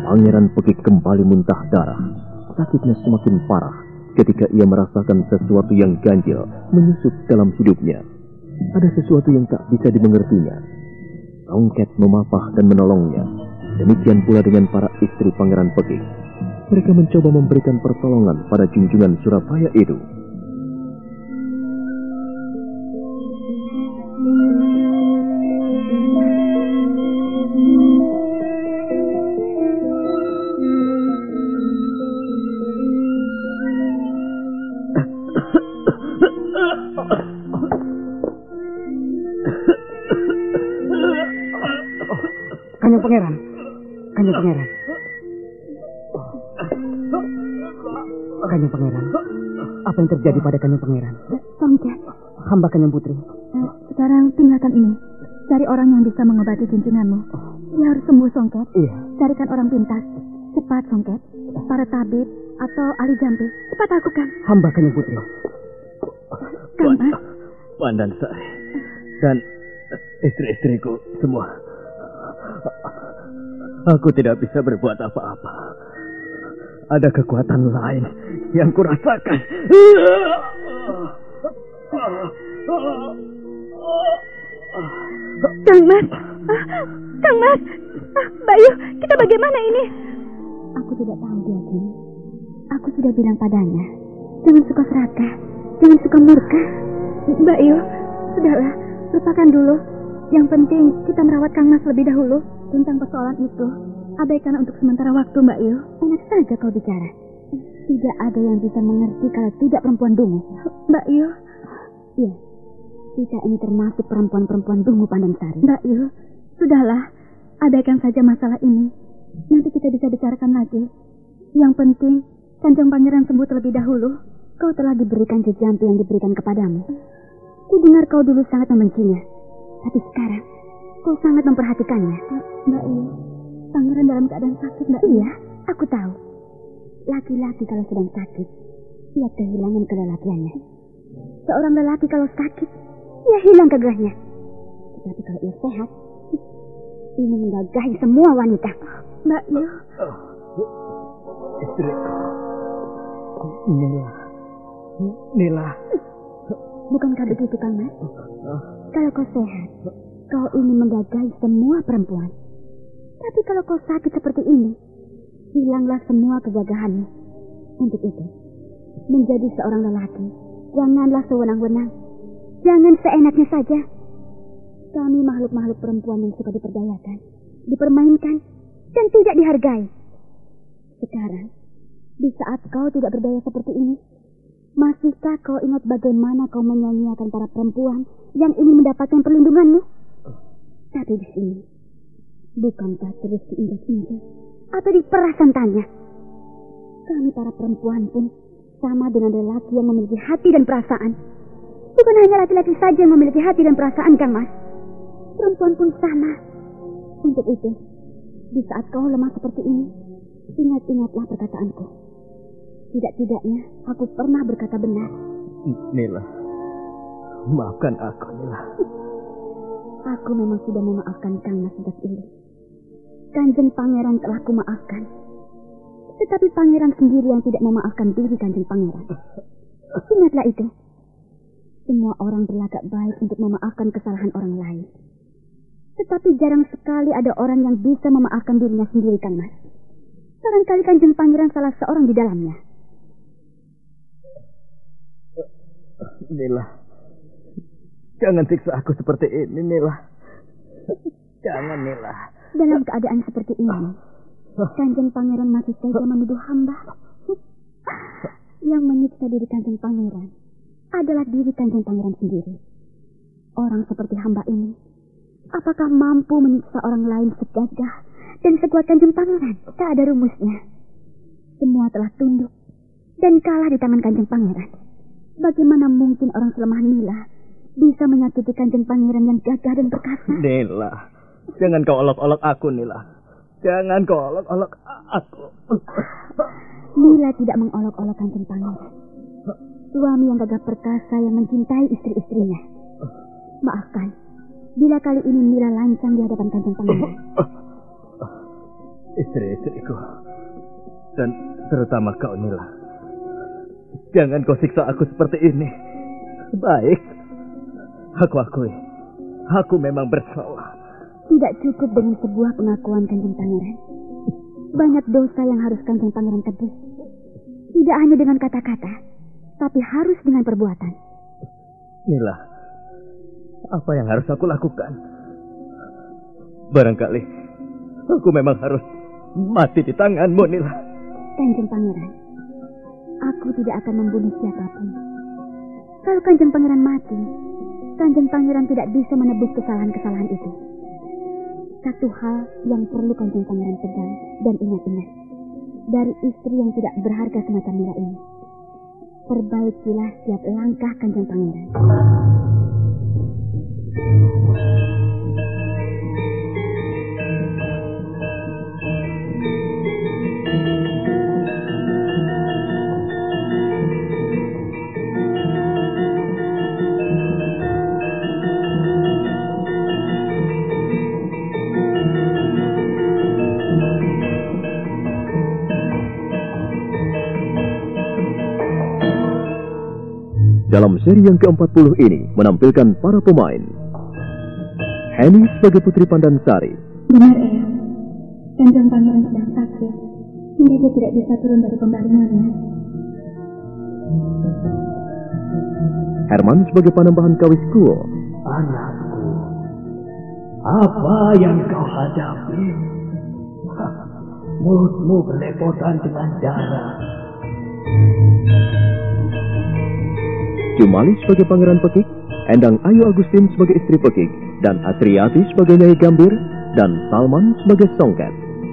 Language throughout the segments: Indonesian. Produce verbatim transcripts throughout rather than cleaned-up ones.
Pangeran Pekik kembali muntah darah. Sakitnya semakin parah ketika ia merasakan sesuatu yang ganjil menyusup dalam hidupnya. Ada sesuatu yang tak bisa dimengertinya. Songket memapah dan menolongnya. Demikian pula dengan para istri Pangeran Pekik. Mereka mencoba memberikan pertolongan pada junjungan Surabaya itu. Kanjeng Pangeran, Kanjeng Pangeran, Kanjeng Pangeran, apa yang terjadi pada Kanjeng Pangeran? Songket, Hamba Kanjeng Putri. uh, sekarang tinggalkan ini. Cari orang yang bisa mengobati junjunganmu. Dia harus sembuh, Songket. Iya. Carikan orang pintas. Cepat, Songket. Para tabib atau ahli jampi. Cepat lakukan. Hamba Kanjeng Putri. Kang Mas. Pandan Sari dan istri-istriku semua. Aku tidak bisa berbuat apa-apa. Ada kekuatan lain yang kurasakan. Kang Mas. Ah, Kang Mas. Ah, Bayu, kita bagaimana ini? Aku tidak tahu dia, Jin. Aku sudah bilang padanya, jangan suka serakah, jangan suka murka. Bayu, sudahlah, lupakan dulu. Yang penting kita merawat Kang Mas lebih dahulu. Tentang persoalan itu, abaikan untuk sementara waktu, Mbak Yu. Enak saja kau bicara. Tidak ada yang bisa mengerti kalau tidak perempuan dungu. Mbak Yu. Iya, kita ini termasuk perempuan-perempuan dungu Pandansari. Mbak Yu, sudahlah, abaikan saja masalah ini. Nanti kita bisa bicarakan lagi. Yang penting, Kanjeng Pangeran sembuh terlebih dahulu. Kau telah diberikan jejampi yang diberikan kepadamu. Kudengar kau dulu sangat membencinya. Tapi sekarang, kau sangat memperhatikannya. Mbak Yu, Pangeran dalam keadaan sakit, Mbak. Iya, aku tahu. Laki-laki kalau sedang sakit, ia kehilangan kelelakiannya. Seorang lelaki kalau sakit, ia hilang kegahnya. Tetapi kalau ia sehat, ini menggagahi semua wanita. Mbak Yu. Oh, istriku. Nila. Nila. Bukankah begitu, Kang Mas? Kalau kau sehat, kau ingin menggagahi semua perempuan. Tapi kalau kau sakit seperti ini, hilanglah semua kegagahanmu. Untuk itu, menjadi seorang lelaki, janganlah sewenang-wenang. Jangan seenaknya saja. Kami makhluk-makhluk perempuan yang suka diperdayakan, dipermainkan, dan tidak dihargai. Sekarang, di saat kau tidak berdaya seperti ini, masihkah kau ingat bagaimana kau menyanyiakan para perempuan yang ingin mendapatkan perlindunganmu? Tapi di sini, bukankah terus diinjak-injak atau diperas santannya? Kami para perempuan pun sama dengan lelaki yang memiliki hati dan perasaan. Bukan hanya laki-laki saja yang memiliki hati dan perasaan, Kang Mas. Perempuan pun sama. Untuk itu, di saat kau lemah seperti ini, ingat-ingatlah perkataanku. Tidak-tidaknya aku pernah berkata benar. Nila, maafkan aku, Nila. Aku memang sudah memaafkan Kang Mas sejak dulu. Kanjeng Pangeran telah kumaafkan. Tetapi Pangeran sendiri yang tidak memaafkan diri Kanjeng Pangeran. Ingatlah itu. Semua orang berlagak baik untuk memaafkan kesalahan orang lain. Tetapi jarang sekali ada orang yang bisa memaafkan dirinya sendiri, Kang Mas. Barangkali Kanjeng Pangeran salah seorang di dalamnya. Nila, jangan siksa aku seperti ini, Nila. Jangan, Nila. Dalam keadaan seperti ini, Kanjeng Pangeran masih tega menuduh hamba. Yang menyiksa diri Kanjeng Pangeran adalah diri Kanjeng Pangeran sendiri. Orang seperti hamba ini, apakah mampu menyiksa orang lain segagah dan sekuat Kanjeng Pangeran? Tak ada rumusnya. Semua telah tunduk dan kalah di tangan Kanjeng Pangeran. Bagaimana mungkin orang selemah Nila bisa menyakiti Kanjeng Pangeran yang gagah dan perkasa? Nila, jangan kau olok-olok aku, Nila. Jangan kau olok-olok aku. Nila tidak mengolok-olok Kanjeng Pangeran. Suami yang gagah perkasa yang mencintai istri-istrinya. Maafkan, bila kali ini Nila lancang di hadapan Kanjeng Pangeran. Istri-istriku, dan terutama kau, Nila. Jangan kau siksa aku seperti ini. Baik, aku akui, aku memang bersalah. Tidak cukup dengan sebuah pengakuan Kanjeng Pangeran. Banyak dosa yang harus Kanjeng Pangeran tebus. Tidak hanya dengan kata-kata, tapi harus dengan perbuatan. Nila, apa yang harus aku lakukan? Barangkali aku memang harus mati di tanganmu, Nila. Kanjeng Pangeran, aku tidak akan membunuh siapapun. Kalau Kanjeng Pangeran mati, Kanjeng Pangeran tidak bisa menebus kesalahan-kesalahan itu. Satu hal yang perlu Kanjeng Pangeran pegang dan ingat-ingat dari istri yang tidak berharga semacam Nila ini. Perbaikilah setiap langkah Kanjeng Pangeran. Dalam seri yang keempat puluh ini menampilkan para pemain. Henny sebagai Putri Pandansari. Benar, Eyang. Kanjeng Pangeran sedang sakit, hingga dia tidak bisa turun dari pembaringannya. Herman sebagai Panembahan Kawis Kuo. Anakku, apa yang kau hadapi? Mulutmu berlepotan dengan darah. Jumali sebagai Pangeran Pekik, Endang Ayu Agustin sebagai istri Pekik, dan Asriati sebagai Nyai Gambir, dan Salman sebagai Songket.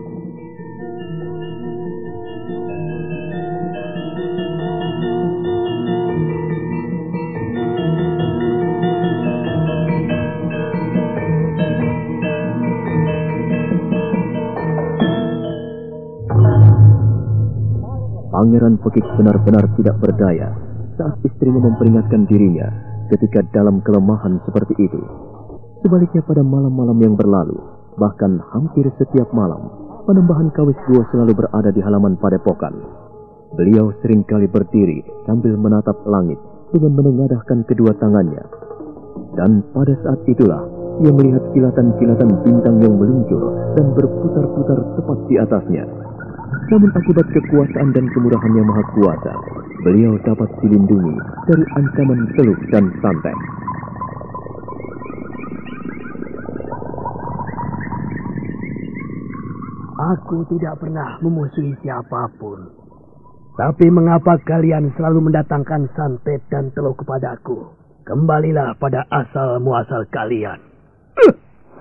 Pangeran Pekik benar-benar tidak berdaya saat istrinya memperingatkan dirinya ketika dalam kelemahan seperti itu. Sebaliknya pada malam-malam yang berlalu, bahkan hampir setiap malam, Panembahan Kawis Kuo selalu berada di halaman padepokan. Beliau seringkali berdiri sambil menatap langit dengan menengadahkan kedua tangannya. Dan pada saat itulah, ia melihat kilatan-kilatan bintang yang meluncur dan berputar-putar tepat di atasnya. Namun akibat kekuasaan dan kemurahan yang maha kuasa, beliau dapat dilindungi dari ancaman teluk dan santet. Aku tidak pernah memusuhi siapapun. Tapi mengapa kalian selalu mendatangkan santet dan teluk kepadaku? Kembalilah pada asal muasal kalian. Uh!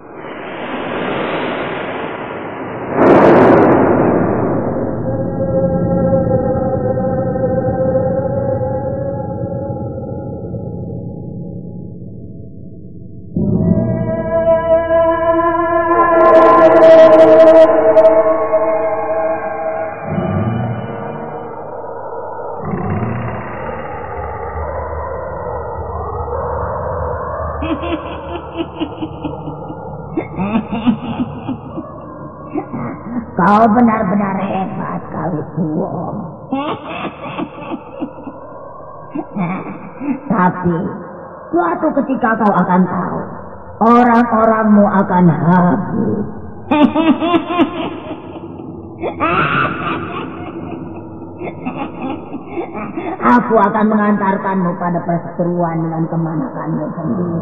Kau benar-benar hebat, Kawis Kuo. Tapi suatu ketika kau akan tahu, orang-orangmu akan habis. Aku akan mengantarkanmu pada perseteruan dengan kemanakanmu sendiri.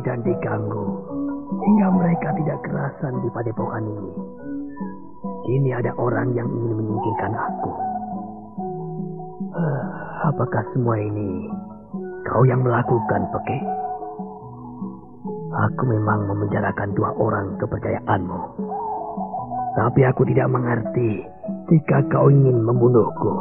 dan diganggu hingga mereka tidak kerasan di padepokan ini. Kini ada orang yang ingin menyingkirkan aku. Uh, apakah semua ini kau yang melakukan, Peke? Aku memang memenjarakan dua orang kepercayaanmu. Tapi aku tidak mengerti jika kau ingin membunuhku.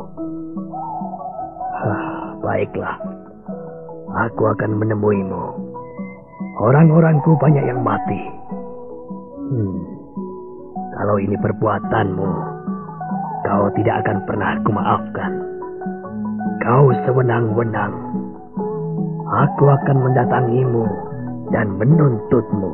Hah, baiklah. Aku akan menemuimu. Orang-orangku banyak yang mati. Hmm. Kalau ini perbuatanmu, kau tidak akan pernah kumaafkan. Kau sewenang-wenang. Aku akan mendatangimu dan menuntutmu.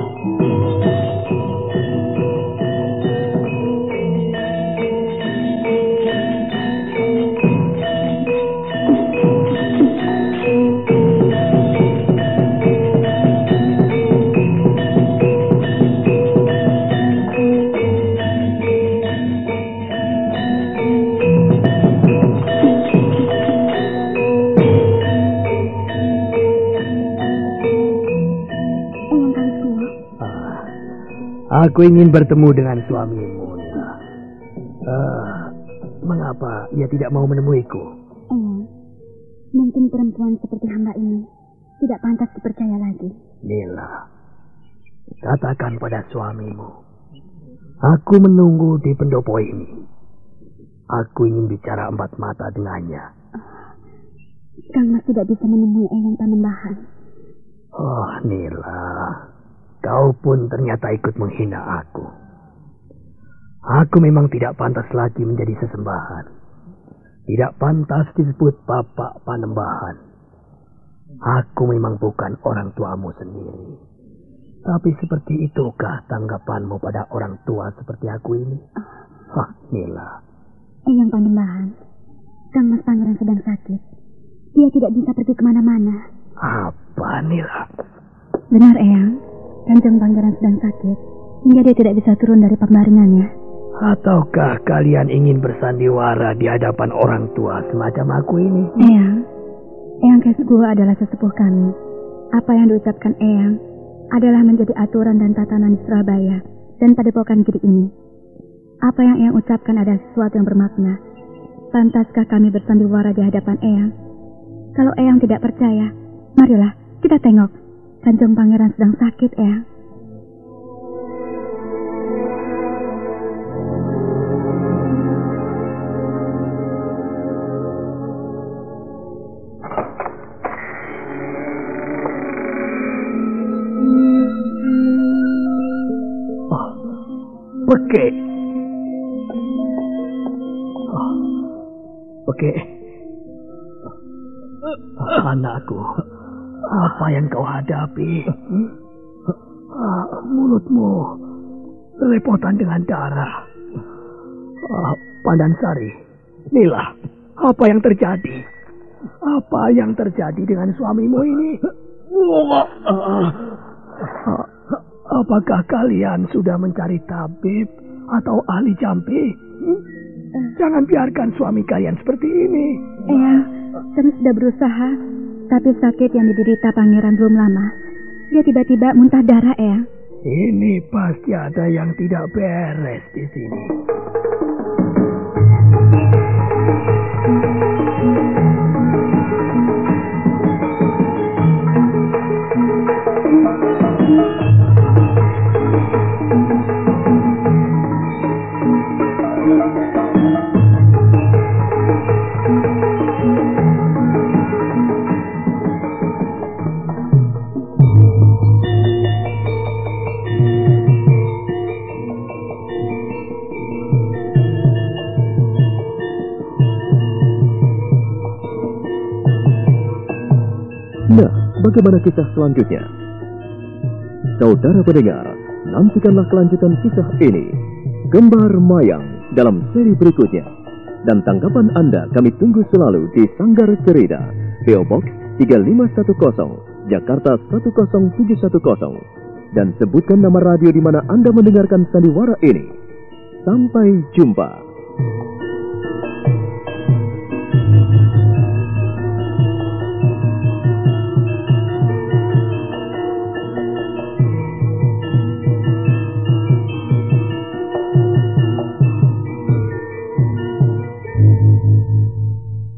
Aku ingin bertemu dengan suamimu, Nila. Uh, mengapa ia tidak mau menemuiku? Eyang, mungkin perempuan seperti hamba ini tidak pantas dipercaya lagi. Nila, katakan pada suamimu, aku menunggu di pendopo ini. Aku ingin bicara empat mata dengannya. Kang Mas tidak bisa menemui Eyang Panembahan. Oh, Nila. Kau pun ternyata ikut menghina aku. Aku memang tidak pantas lagi menjadi sesembahan. Tidak pantas disebut Bapak Panembahan. Aku memang bukan orang tuamu sendiri. Tapi seperti itukah tanggapanmu pada orang tua seperti aku ini? Hah, Nila. Eyang Panembahan, Kang Mas Pangeran sedang sakit. Dia tidak bisa pergi kemana-mana. Apa, Nila? Benar, Eyang. Kanjeng Pangeran sedang sakit, hingga dia tidak bisa turun dari pembaringannya. Ataukah kalian ingin bersandiwara di hadapan orang tua semacam aku ini? Eyang, Eyang Kesguo adalah sesepuh kami. Apa yang diucapkan Eyang adalah menjadi aturan dan tatanan di Surabaya dan padepokan Giri ini. Apa yang Eyang ucapkan adalah sesuatu yang bermakna. Pantaskah kami bersandiwara di hadapan Eyang? Kalau Eyang tidak percaya, marilah kita tengok. Kanjeng Pangeran sedang sakit, Eyang. Oh, Peke. Oh, Peke. Oh, anakku. Apa yang kau hadapi? Ah, mulutmu belepotan dengan darah. Ah, Pandansari, Nila, apa yang terjadi? Apa yang terjadi dengan suamimu ini? Ah, apakah kalian sudah mencari tabib atau ahli jampi? Jangan biarkan suami kalian seperti ini. Eyang, kami sudah berusaha. Tapi sakit yang diderita Pangeran belum lama. Dia tiba-tiba muntah darah, Eyang. Ini pasti ada yang tidak beres di sini. Nah, bagaimana kisah selanjutnya? Saudara pendengar, nantikanlah kelanjutan kisah ini, Gembar Mayang, dalam seri berikutnya. Dan tanggapan Anda kami tunggu selalu di Sanggar Cerita, P O Box tiga lima satu nol, Jakarta satu nol tujuh satu nol. Dan sebutkan nama radio di mana Anda mendengarkan sandiwara ini. Sampai jumpa.